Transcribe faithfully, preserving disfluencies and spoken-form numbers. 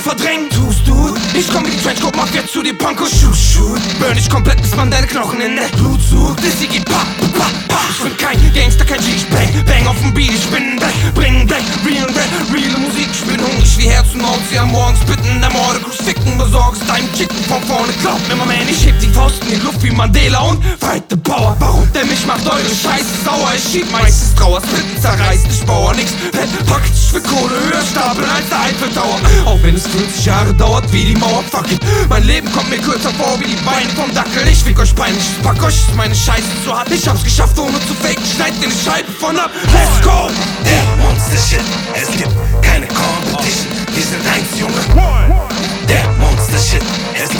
verdrängen. Tust du? Ich komm wie die Trenchcoat Mafia zu dir, Panko. Shoot, shoot. Burn dich komplett, bis man deine Knochen in der Blut sucht. Dizzy geht pa, pa, pa. Ich bin kein Gangster, kein G. Ich bang, bang auf dem Beat. Ich bin black, bring black, real rap, real Musik. Ich bin hungrig wie Herz und Maus. Sie am Morgens bitten, der Morde, Ficken besorgst deinem Chicken von vorne. Glaub mir, man, ich heb die Faust in die Luft wie Mandela und fight the power. Warum? Denn mich macht eure Scheiße sauer. Ich schieb meistens Trauer, Splitten zerreißt, ich baue nix. Fett packt, ich will Kohle höher stapeln als der Eiffel Tower. Auch wenn es fünfzig Jahre dauert wie die Mauer, fuck it. Mein Leben kommt mir kürzer vor wie die Beine vom Dackel. Ich fick euch peinlich, ich pack euch, ist meine Scheiße zu hart. Ich hab's geschafft ohne zu faken, schneid dir die Scheibe von ab. Let's go! Der Monster Shit, es gibt keine Competition. Wir sind eins, Junge. Der Monster Shit, es